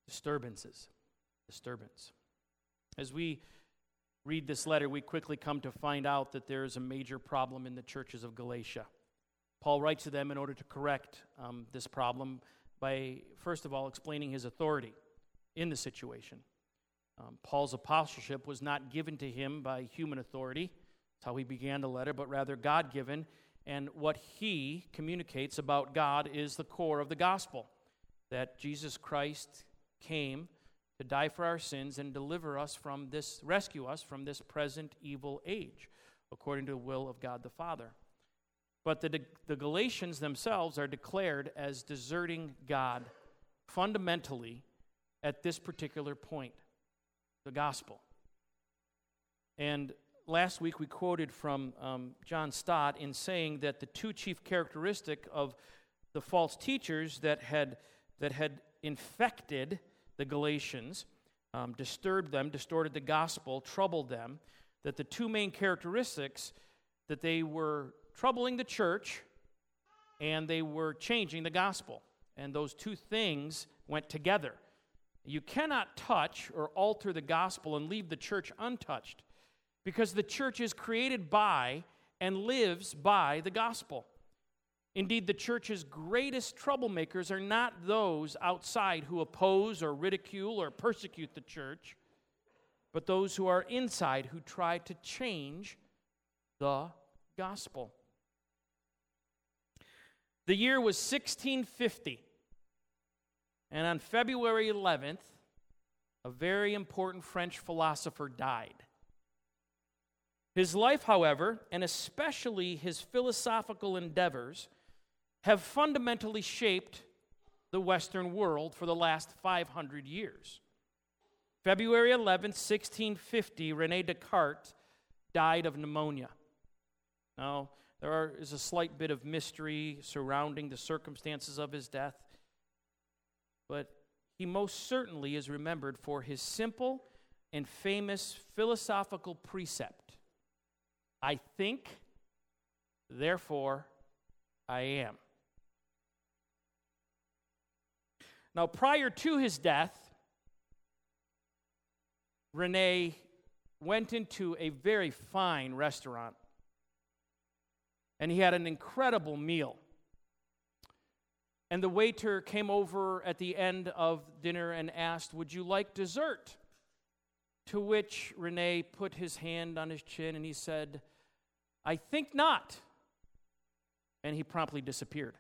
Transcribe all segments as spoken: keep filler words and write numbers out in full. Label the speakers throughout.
Speaker 1: Disturbances. Disturbance. As we read this letter, we quickly come to find out that there is a major problem in the churches of Galatia. Paul writes to them in order to correct um, this problem by, first of all, explaining his authority in the situation. Um, Paul's apostleship was not given to him by human authority. That's how he began the letter, but rather God-given. And what he communicates about God is the core of the gospel, that Jesus Christ came to die for our sins and deliver us from this, rescue us from this present evil age, according to the will of God the Father. But the, the Galatians themselves are declared as deserting God fundamentally at this particular point, the gospel. And last week we quoted from um, John Stott in saying that the two chief characteristics of the false teachers that had that had infected the Galatians, um, disturbed them, distorted the gospel, troubled them, that the two main characteristics, that they were troubling the church and they were changing the gospel. And those two things went together. You cannot touch or alter the gospel and leave the church untouched, because the church is created by and lives by the gospel. Indeed, the church's greatest troublemakers are not those outside who oppose or ridicule or persecute the church, but those who are inside who try to change the gospel. The year was sixteen fifty, and on February eleventh, a very important French philosopher died. His life, however, and especially his philosophical endeavors, have fundamentally shaped the Western world for the last five hundred years. February eleventh, sixteen fifty, René Descartes died of pneumonia. Now, there are, is a slight bit of mystery surrounding the circumstances of his death, but he most certainly is remembered for his simple and famous philosophical precept: I think, therefore I am. Now, prior to his death, René went into a very fine restaurant, and he had an incredible meal. And the waiter came over at the end of dinner and asked, "Would you like dessert?" To which René put his hand on his chin and he said, "I think not." And he promptly disappeared.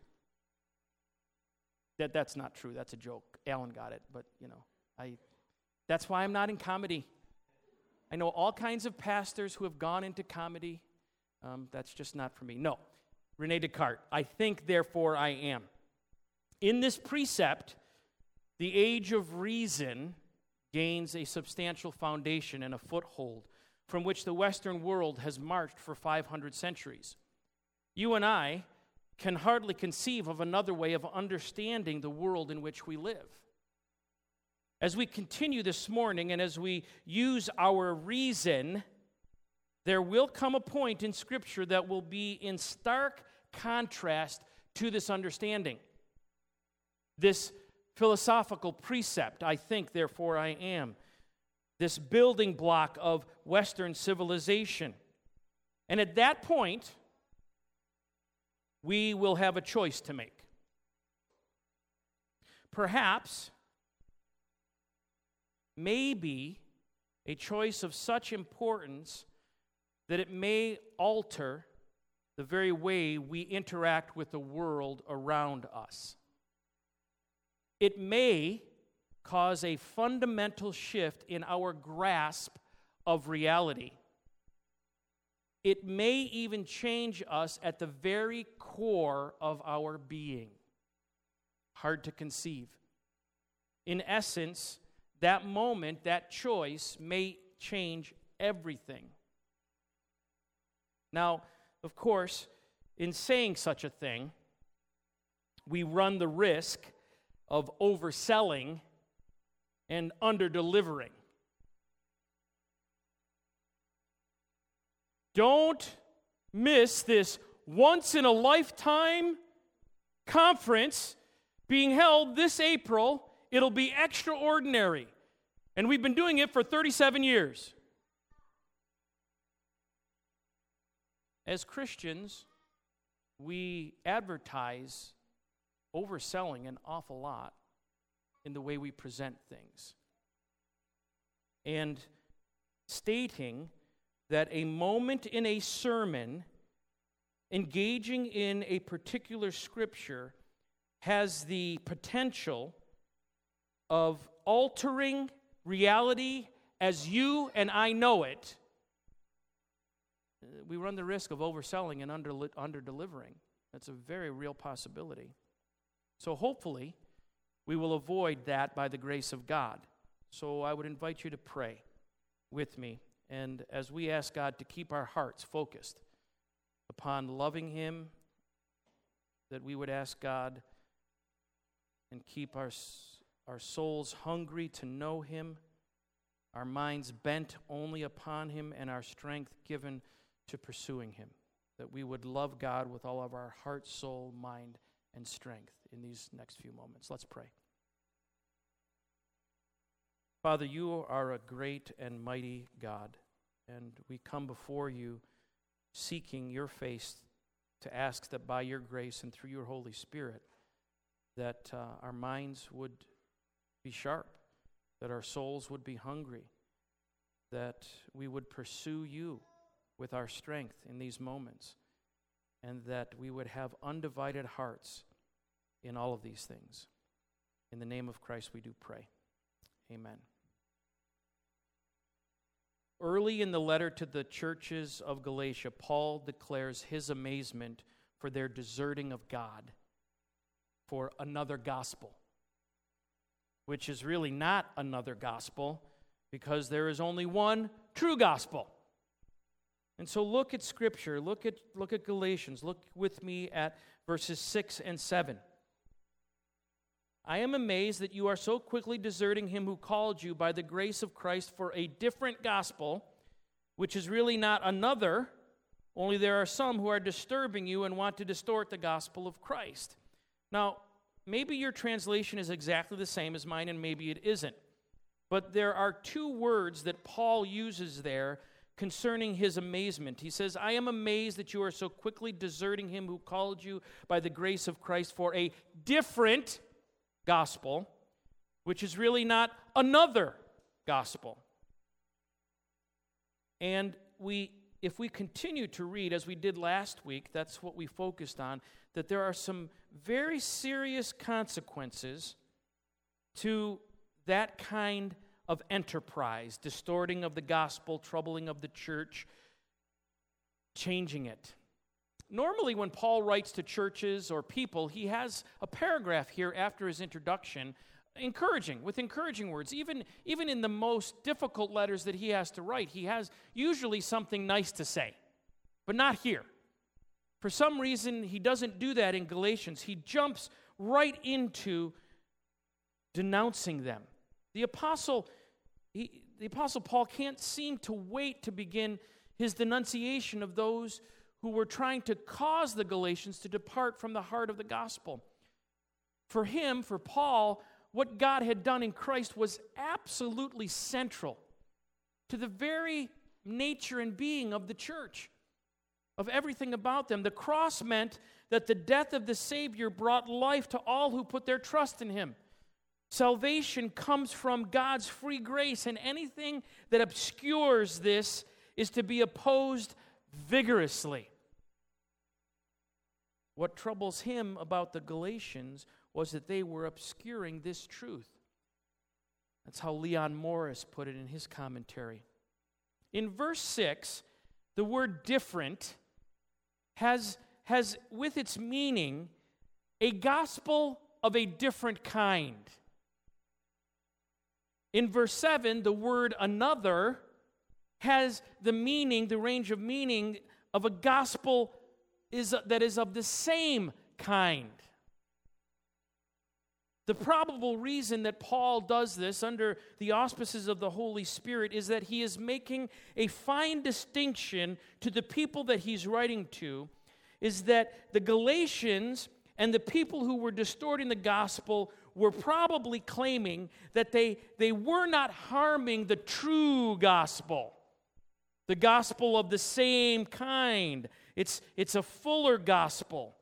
Speaker 1: That that's not true. That's a joke. Alan got it, but you know, I that's why I'm not in comedy. I know all kinds of pastors who have gone into comedy. Um, that's just not for me. No. René Descartes, I think, therefore I am. In this precept, the age of reason gains a substantial foundation and a foothold from which the Western world has marched for five hundred centuries. You and I can hardly conceive of another way of understanding the world in which we live. As we continue this morning and as we use our reason, there will come a point in Scripture that will be in stark contrast to this understanding. This philosophical precept, I think, therefore I am. This building block of Western civilization. And at that point, we will have a choice to make. Perhaps, maybe, a choice of such importance that it may alter the very way we interact with the world around us. It may cause a fundamental shift in our grasp of reality. It may even change us at the very core of our being. Hard to conceive. In essence, that moment, that choice may change everything. Now, of course, in saying such a thing, we run the risk of overselling and under-delivering. Don't miss this once-in-a-lifetime conference being held this April It'll be extraordinary. And we've been doing it for thirty-seven years. As Christians, we advertise overselling an awful lot in the way we present things. And stating that a moment in a sermon, engaging in a particular scripture, has the potential of altering reality as you and I know it. We run the risk of overselling and under, under-delivering. That's a very real possibility. So hopefully, we will avoid that by the grace of God. So I would invite you to pray with me. And as we ask God to keep our hearts focused upon loving Him, that we would ask God and keep our, our souls hungry to know Him, our minds bent only upon Him, and our strength given to pursuing Him. That we would love God with all of our heart, soul, mind, and strength in these next few moments. Let's pray. Father, you are a great and mighty God, and we come before you seeking your face to ask that by your grace and through your Holy Spirit, that uh, our minds would be sharp, that our souls would be hungry, that we would pursue you with our strength in these moments, and that we would have undivided hearts in all of these things. In the name of Christ we do pray. Amen. Early in the letter to the churches of Galatia, Paul declares his amazement for their deserting of God for another gospel, which is really not another gospel because there is only one true gospel. And so look at Scripture, look at, look at Galatians, look with me at verses six and seven. I am amazed that you are so quickly deserting him who called you by the grace of Christ for a different gospel, which is really not another, only there are some who are disturbing you and want to distort the gospel of Christ. Now, maybe your translation is exactly the same as mine, and maybe it isn't. But there are two words that Paul uses there concerning his amazement. He says, I am amazed that you are so quickly deserting him who called you by the grace of Christ for a different gospel, which is really not another gospel. And we, if we continue to read, as we did last week, that's what we focused on, that there are some very serious consequences to that kind of enterprise, distorting of the gospel, troubling of the church, changing it. Normally, when Paul writes to churches or people, he has a paragraph here after his introduction, encouraging, with encouraging words. Even, even in the most difficult letters that he has to write, he has usually something nice to say, but not here. For some reason, he doesn't do that in Galatians. He jumps right into denouncing them. The apostle, he, the apostle Paul can't seem to wait to begin his denunciation of those who were trying to cause the Galatians to depart from the heart of the gospel. For him, for Paul, what God had done in Christ was absolutely central to the very nature and being of the church, of everything about them. The cross meant that the death of the Savior brought life to all who put their trust in him. Salvation comes from God's free grace, and anything that obscures this is to be opposed vigorously. What troubles him about the Galatians was that they were obscuring this truth. That's how Leon Morris put it in his commentary. In verse six, the word different has, has with its meaning a gospel of a different kind. In verse seven, the word another has the meaning, the range of meaning of a gospel is, that is of the same kind. The probable reason that Paul does this under the auspices of the Holy Spirit is that he is making a fine distinction to the people that he's writing to, is that the Galatians and the people who were distorting the gospel were probably claiming that they, they were not harming the true gospel, the gospel of the same kind. It's, it's a fuller gospel,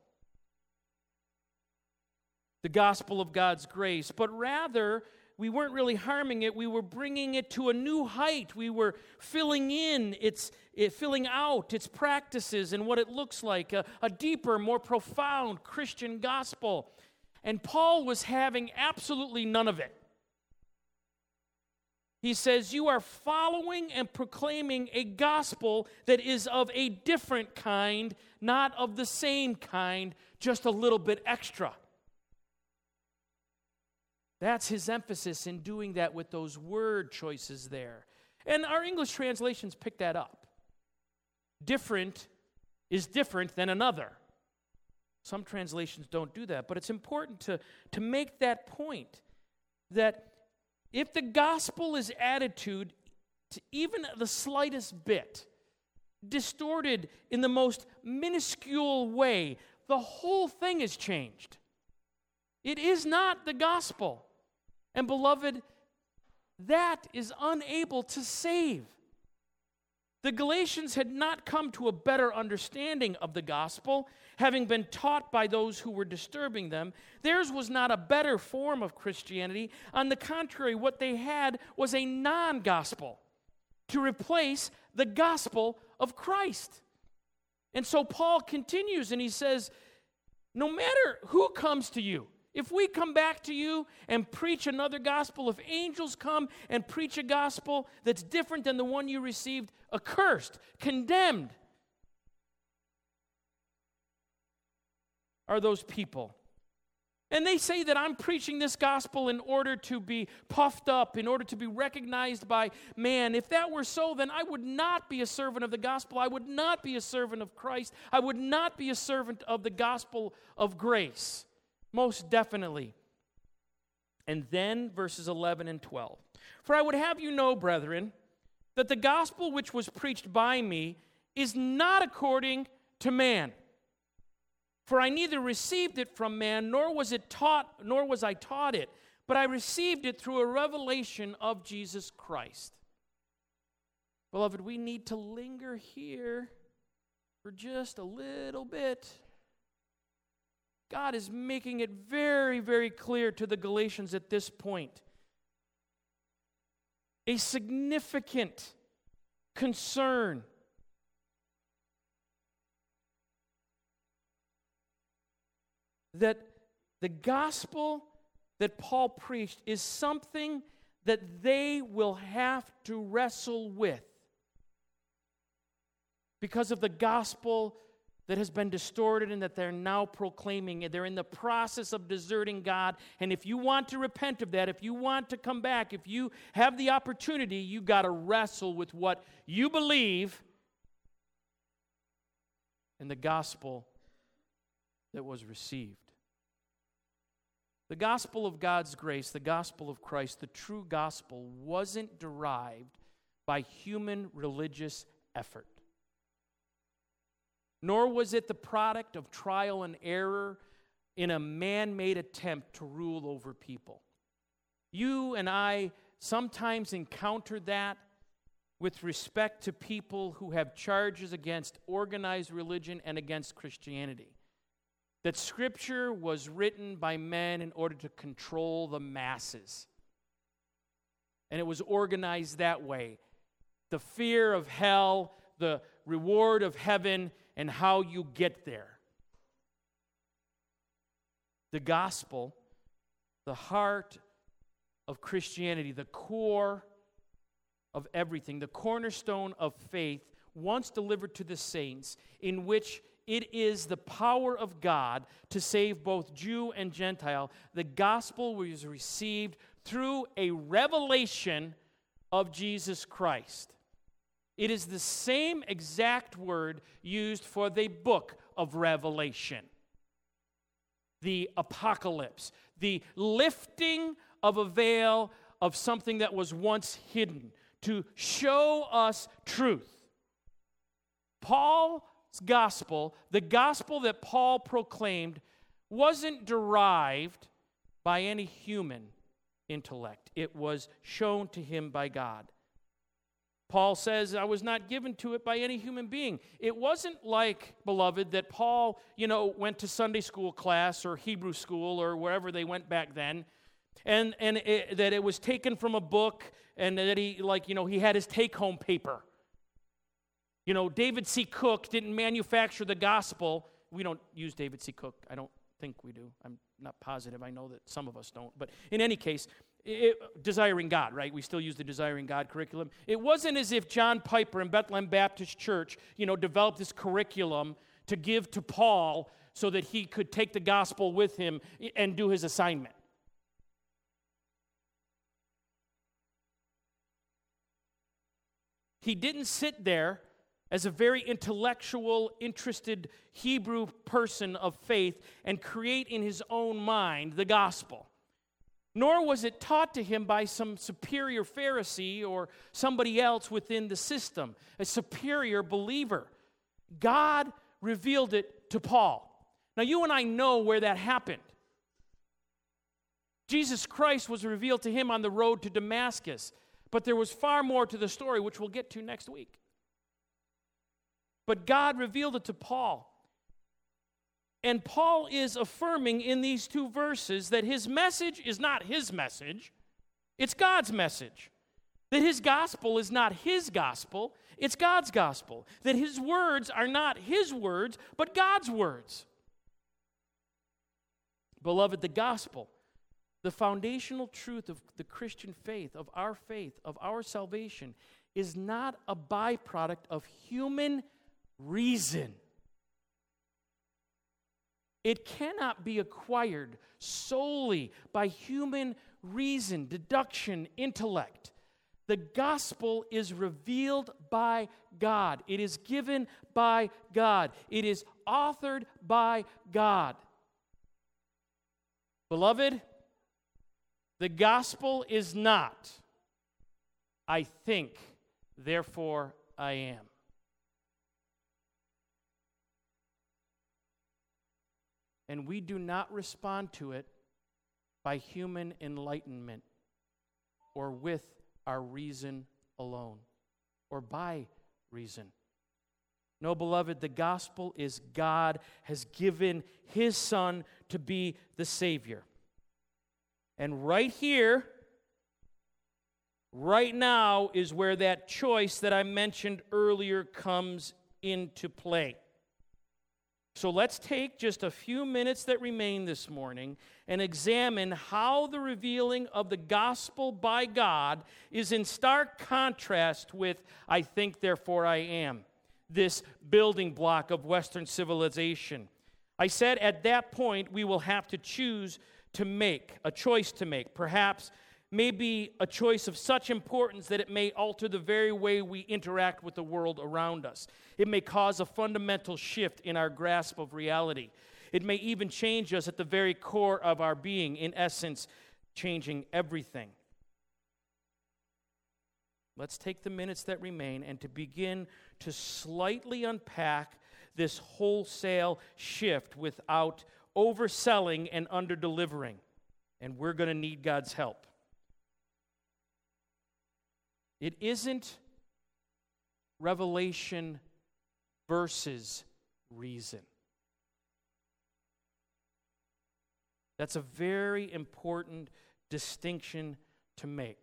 Speaker 1: the gospel of God's grace. But rather, we weren't really harming it. We were bringing it to a new height. We were filling in, its, it, filling out its practices and what it looks like, a, a deeper, more profound Christian gospel. And Paul was having absolutely none of it. He says, you are following and proclaiming a gospel that is of a different kind, not of the same kind, just a little bit extra. That's his emphasis in doing that with those word choices there. And our English translations pick that up. Different is different than another. Some translations don't do that, but it's important to, to make that point, that if the gospel is added to even the slightest bit, distorted in the most minuscule way, the whole thing is changed. It is not the gospel. And beloved, that is unable to save. The Galatians had not come to a better understanding of the gospel, having been taught by those who were disturbing them. Theirs was not a better form of Christianity. On the contrary, what they had was a non-gospel to replace the gospel of Christ. And so Paul continues and he says, no matter who comes to you, if we come back to you and preach another gospel, if angels come and preach a gospel that's different than the one you received, accursed, condemned, are those people. And they say that I'm preaching this gospel in order to be puffed up, in order to be recognized by man. If that were so, then I would not be a servant of the gospel. I would not be a servant of Christ. I would not be a servant of the gospel of grace. Most definitely. And then verses eleven and twelve. For I would have you know, brethren, that the gospel which was preached by me is not according to man. For I neither received it from man, nor was it taught, nor was I taught it, but I received it through a revelation of Jesus Christ. Beloved, we need to linger here for just a little bit. God is making it very, very clear to the Galatians at this point. A significant concern that the gospel that Paul preached is something that they will have to wrestle with because of the gospel that has been distorted and that they're now proclaiming. They're in the process of deserting God. And if you want to repent of that, if you want to come back, if you have the opportunity, you got to wrestle with what you believe in the gospel that was received. The gospel of God's grace, the gospel of Christ, the true gospel wasn't derived by human religious effort. Nor was it the product of trial and error in a man-made attempt to rule over people. You and I sometimes encounter that with respect to people who have charges against organized religion and against Christianity. That Scripture was written by men in order to control the masses. And it was organized that way. The fear of hell, the reward of heaven, and how you get there. The gospel, the heart of Christianity, the core of everything, the cornerstone of faith, once delivered to the saints, in which it is the power of God to save both Jew and Gentile. The gospel was received through a revelation of Jesus Christ. It is the same exact word used for the book of Revelation. The apocalypse, the lifting of a veil of something that was once hidden to show us truth. Paul's gospel, the gospel that Paul proclaimed, wasn't derived by any human intellect. It was shown to him by God. Paul says, I was not given to it by any human being. It wasn't like, beloved, that Paul, you know, went to Sunday school class or Hebrew school or wherever they went back then, and, and it, that it was taken from a book and that he, like, you know, he had his take-home paper. You know, David C. Cook didn't manufacture the gospel. We don't use David C. Cook. I don't think we do. I'm not positive. I know that some of us don't. But in any case, it, Desiring God, right? We still use the Desiring God curriculum. It wasn't as if John Piper in Bethlehem Baptist Church, you know, developed this curriculum to give to Paul so that he could take the gospel with him and do his assignment. He didn't sit there as a very intellectual, interested Hebrew person of faith and create in his own mind the gospel. Nor was it taught to him by some superior Pharisee or somebody else within the system, a superior believer. God revealed it to Paul. Now, you and I know where that happened. Jesus Christ was revealed to him on the road to Damascus, but there was far more to the story, which we'll get to next week. But God revealed it to Paul. And Paul is affirming in these two verses that his message is not his message, it's God's message. That his gospel is not his gospel, it's God's gospel. That his words are not his words, but God's words. Beloved, the gospel, the foundational truth of the Christian faith, of our faith, of our salvation, is not a byproduct of human reason. It cannot be acquired solely by human reason, deduction, intellect. The gospel is revealed by God. It is given by God. It is authored by God. Beloved, the gospel is not, I think, therefore I am. And we do not respond to it by human enlightenment or with our reason alone or by reason. No, beloved, the gospel is God has given his Son to be the Savior. And right here, right now, is where that choice that I mentioned earlier comes into play. So let's take just a few minutes that remain this morning and examine how the revealing of the gospel by God is in stark contrast with, I think, therefore I am, this building block of Western civilization. I said at that point we will have to choose to make, a choice to make, perhaps maybe a choice of such importance that it may alter the very way we interact with the world around us. It may cause a fundamental shift in our grasp of reality. It may even change us at the very core of our being, in essence, changing everything. Let's take the minutes that remain and to begin to slightly unpack this wholesale shift without overselling and underdelivering. And we're going to need God's help. It isn't revelation versus reason. That's a very important distinction to make.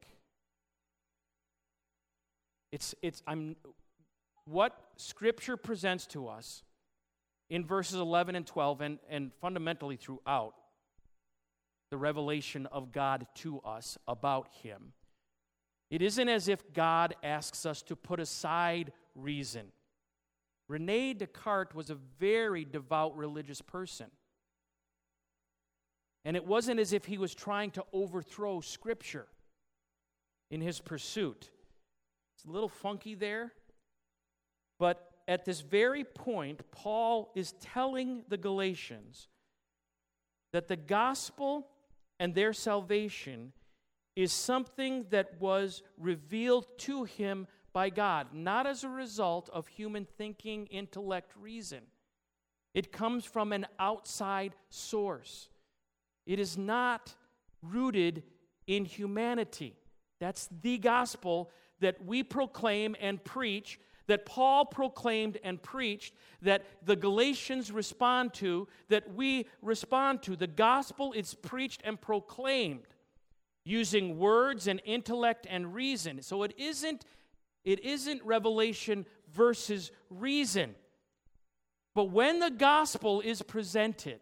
Speaker 1: It's it's I'm what Scripture presents to us in verses eleven and twelve and, and fundamentally throughout the revelation of God to us about him. It isn't as if God asks us to put aside reason. René Descartes was a very devout religious person. And it wasn't as if he was trying to overthrow Scripture in his pursuit. It's a little funky there. But at this very point, Paul is telling the Galatians that the gospel and their salvation is something that was revealed to him by God, not as a result of human thinking, intellect, reason. It comes from an outside source. It is not rooted in humanity. That's the gospel that we proclaim and preach, that Paul proclaimed and preached, that the Galatians respond to, that we respond to. The gospel is preached and proclaimed using words and intellect and reason. So it isn't, it isn't revelation versus reason. But when the gospel is presented,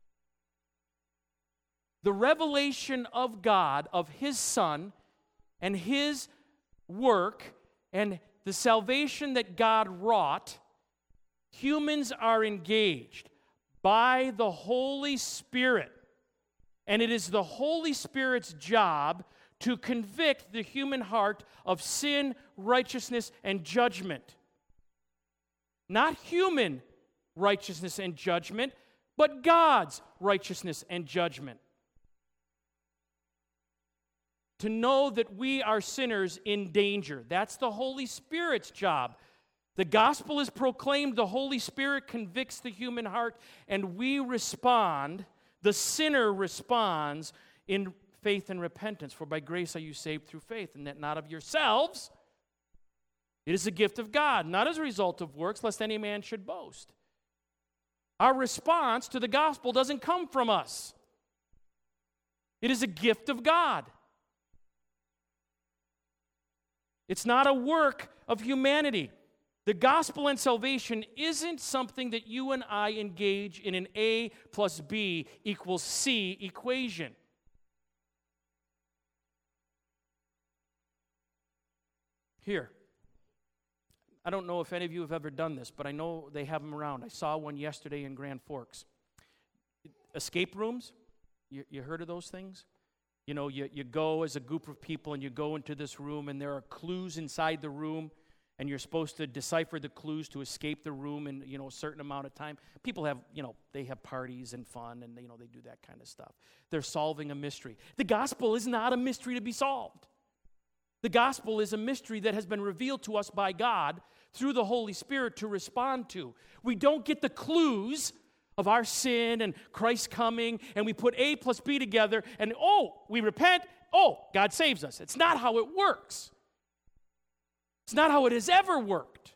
Speaker 1: the revelation of God, of His Son, and His work, and the salvation that God wrought, humans are engaged by the Holy Spirit. And it is the Holy Spirit's job to convict the human heart of sin, righteousness, and judgment. Not human righteousness and judgment, but God's righteousness and judgment. To know that we are sinners in danger. That's the Holy Spirit's job. The gospel is proclaimed, the Holy Spirit convicts the human heart, and we respond, the sinner responds in faith and repentance. For by grace are you saved through faith, and that not of yourselves. It is a gift of God, not as a result of works, lest any man should boast. Our response to the gospel doesn't come from us. It is a gift of God. It's not a work of humanity. The gospel and salvation isn't something that you and I engage in an A plus B equals C equation. Here. I don't know if any of you have ever done this, but I know they have them around. I saw one yesterday in Grand Forks. Escape rooms. You, you heard of those things? You know, you, you go as a group of people and you go into this room and there are clues inside the room and you're supposed to decipher the clues to escape the room in, you know, a certain amount of time. People have, you know, they have parties and fun and, you know, they do that kind of stuff. They're solving a mystery. The gospel is not a mystery to be solved. The gospel is a mystery that has been revealed to us by God through the Holy Spirit to respond to. We don't get the clues of our sin and Christ coming, and we put A plus B together, and oh, we repent, oh, God saves us. It's not how it works. It's not how it has ever worked.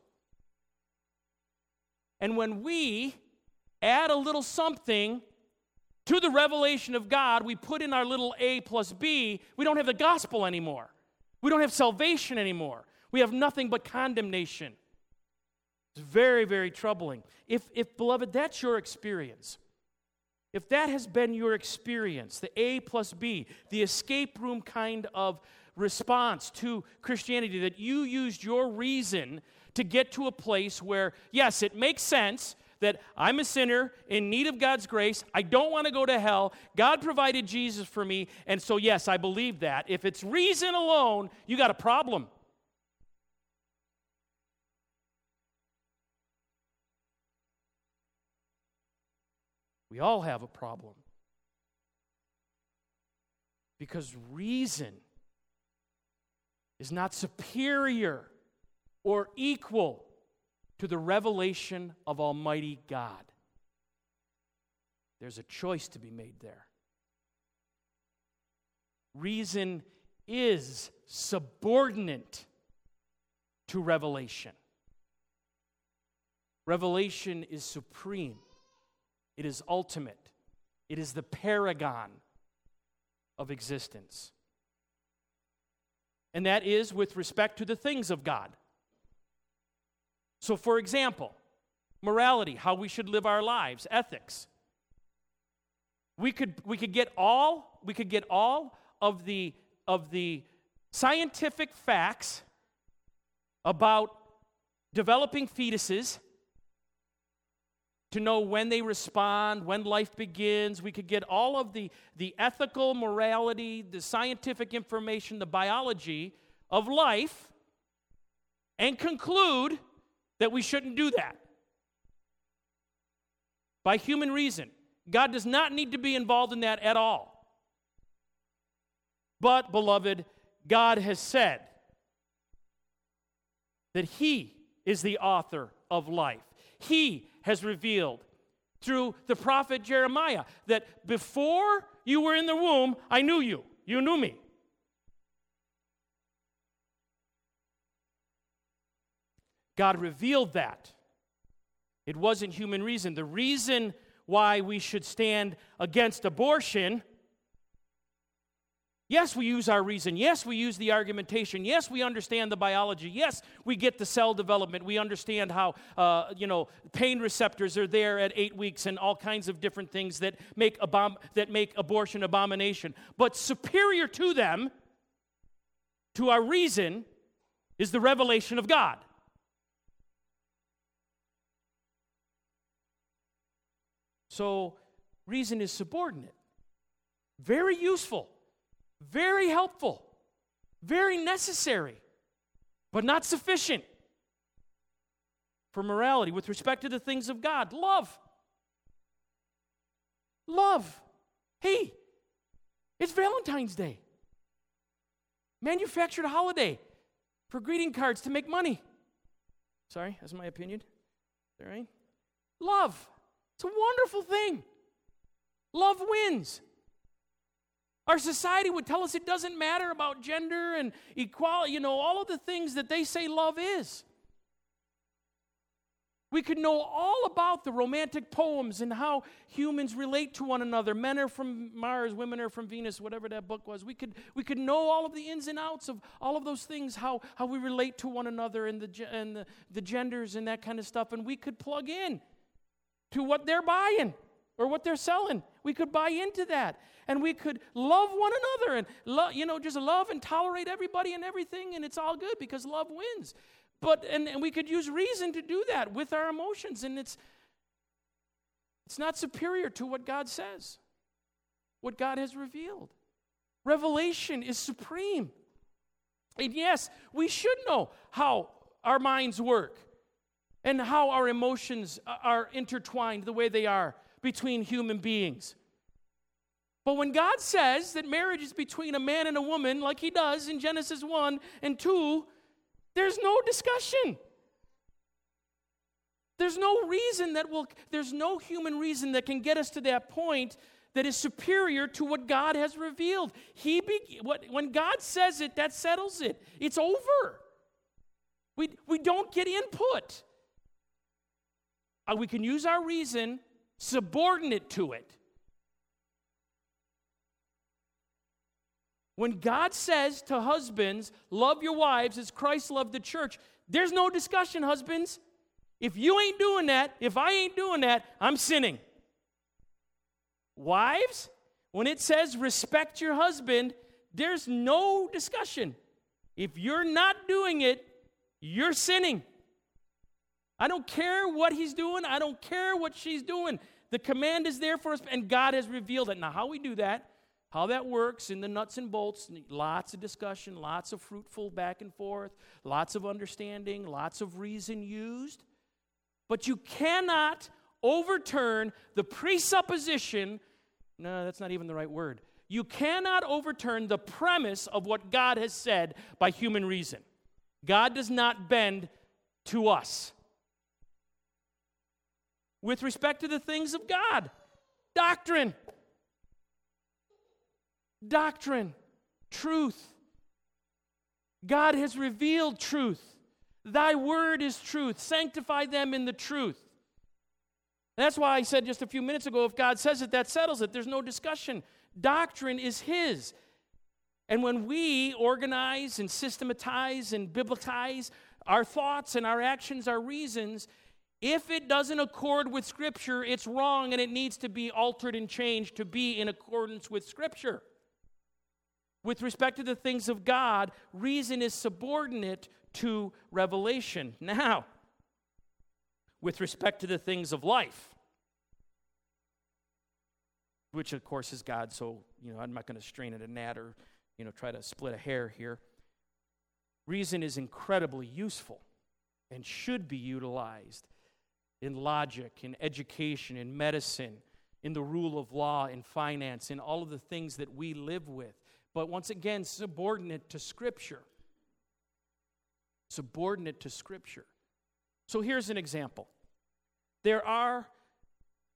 Speaker 1: And when we add a little something to the revelation of God, we put in our little A plus B, we don't have the gospel anymore. We don't have salvation anymore. We have nothing but condemnation. It's very, very troubling. If, if, beloved, that's your experience, if that has been your experience, the A plus B, the escape room kind of response to Christianity, that you used your reason to get to a place where, yes, it makes sense that I'm a sinner in need of God's grace, I don't want to go to hell, God provided Jesus for me, and so yes, I believe that. If it's reason alone, you got a problem. We all have a problem. Because reason is not superior or equal to the revelation of Almighty God. There's a choice to be made there. Reason is subordinate to revelation. Revelation is supreme. It is ultimate. It is the paragon of existence. And that is with respect to the things of God. So, for example, morality, how we should live our lives, ethics. We could we could get all we could get all of the of the scientific facts about developing fetuses to know when they respond, when life begins. We could get all of the, the ethical morality, the scientific information, the biology of life, and conclude that we shouldn't do that. By human reason. God does not need to be involved in that at all. But, beloved, God has said that He is the author of life. He has revealed through the prophet Jeremiah that before you were in the womb, I knew you. You knew me. God revealed that. It wasn't human reason. The reason why we should stand against abortion, yes, we use our reason. Yes, we use the argumentation. Yes, we understand the biology. Yes, we get the cell development. We understand how, uh, you know, pain receptors are there at eight weeks and all kinds of different things that make, abom- that make abortion abomination. But superior to them, to our reason, is the revelation of God. So, reason is subordinate. Very useful. Very helpful, very necessary, but not sufficient for morality with respect to the things of God. Love. Love. Hey, it's Valentine's Day. Manufactured a holiday for greeting cards to make money. Sorry, that's my opinion. All right? Love. It's a wonderful thing. Love wins. Our society would tell us it doesn't matter about gender and equality, you know, all of the things that they say love is. We could know all about the romantic poems and how humans relate to one another. Men are from Mars, women are from Venus, whatever that book was. We could we could know all of the ins and outs of all of those things, how, how we relate to one another and the and the, the genders and that kind of stuff, and we could plug in to what they're buying or what they're selling. We could buy into that. And we could love one another and, lo- you know, just love and tolerate everybody and everything, and it's all good because love wins. But, and, and we could use reason to do that with our emotions, and it's, it's not superior to what God says, what God has revealed. Revelation is supreme. And yes, we should know how our minds work and how our emotions are intertwined the way they are between human beings. But when God says that marriage is between a man and a woman, like he does in Genesis one and two, there's no discussion. There's no reason that will, there's no human reason that can get us to that point that is superior to what God has revealed. He be, what, when God says it, that settles it. It's over. We, we don't get input. Uh, we can use our reason subordinate to it. When God says to husbands, love your wives as Christ loved the church, there's no discussion, husbands. If you ain't doing that, if I ain't doing that, I'm sinning. Wives, when it says respect your husband, there's no discussion. If you're not doing it, you're sinning. I don't care what he's doing. I don't care what she's doing. The command is there for us, and God has revealed it. Now, how we do that, how that works in the nuts and bolts, lots of discussion, lots of fruitful back and forth, lots of understanding, lots of reason used. But you cannot overturn the presupposition, no, that's not even the right word. You cannot overturn the premise of what God has said by human reason. God does not bend to us. With respect to the things of God, doctrine. Doctrine, truth. God has revealed truth. Thy word is truth. Sanctify them in the truth. That's why I said just a few minutes ago, if God says it, that settles it. There's no discussion. Doctrine is his. And when we organize and systematize and biblicize our thoughts and our actions, our reasons, if it doesn't accord with Scripture, it's wrong and it needs to be altered and changed to be in accordance with Scripture. With respect to the things of God, reason is subordinate to revelation. Now, with respect to the things of life, which of course is God, so you know I'm not going to strain at a gnat or you know try to split a hair here. Reason is incredibly useful and should be utilized in logic, in education, in medicine, in the rule of law, in finance, in all of the things that we live with. But once again, subordinate to Scripture. Subordinate to Scripture. So here's an example. There are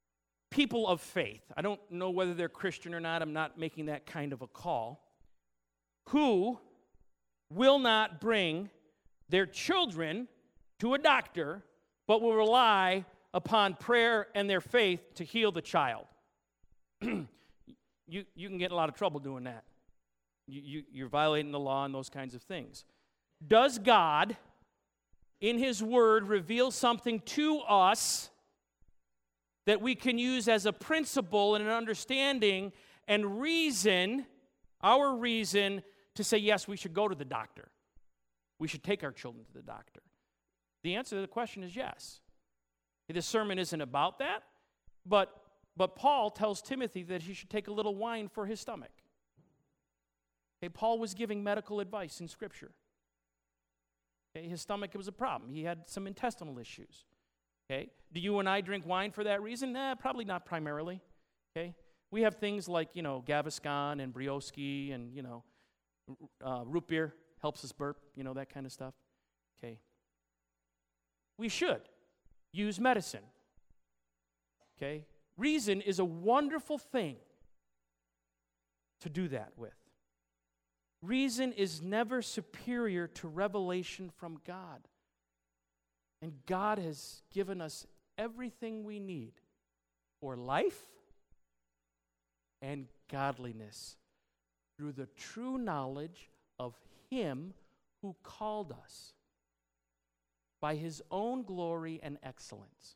Speaker 1: people of faith, I don't know whether they're Christian or not, I'm not making that kind of a call, who will not bring their children to a doctor, but will rely upon prayer and their faith to heal the child. you, you can get in a lot of trouble doing that. You, you, you're violating the law and those kinds of things. Does God, in His Word, reveal something to us that we can use as a principle and an understanding and reason, our reason, to say, yes, we should go to the doctor. We should take our children to the doctor. The answer to the question is yes. This sermon isn't about that, but, but Paul tells Timothy that he should take a little wine for his stomach. Okay, Paul was giving medical advice in Scripture. Okay, his stomach was a problem. He had some intestinal issues. Okay, do you and I drink wine for that reason? Nah, probably not primarily. Okay, we have things like, you know, Gaviscon and Brioski and, you know, uh, root beer helps us burp, you know, that kind of stuff. Okay, we should use medicine. Okay, reason is a wonderful thing to do that with. Reason is never superior to revelation from God. And God has given us everything we need for life and godliness through the true knowledge of Him who called us by His own glory and excellence.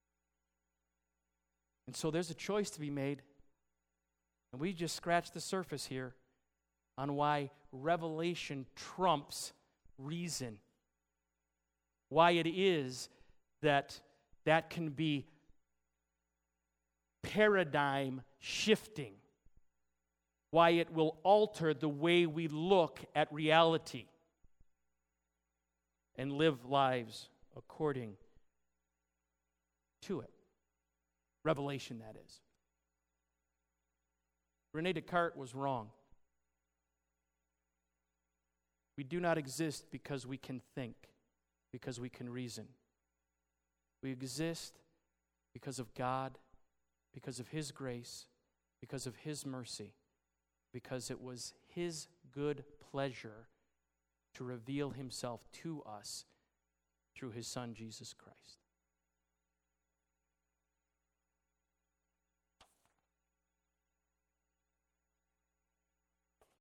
Speaker 1: And so there's a choice to be made. And we just scratched the surface here on why revelation trumps reason. Why it is that that can be paradigm shifting. Why it will alter the way we look at reality and live lives according to it. Revelation, that is. René Descartes was wrong. We do not exist because we can think, because we can reason. We exist because of God, because of His grace, because of His mercy, because it was His good pleasure to reveal Himself to us through His Son, Jesus Christ.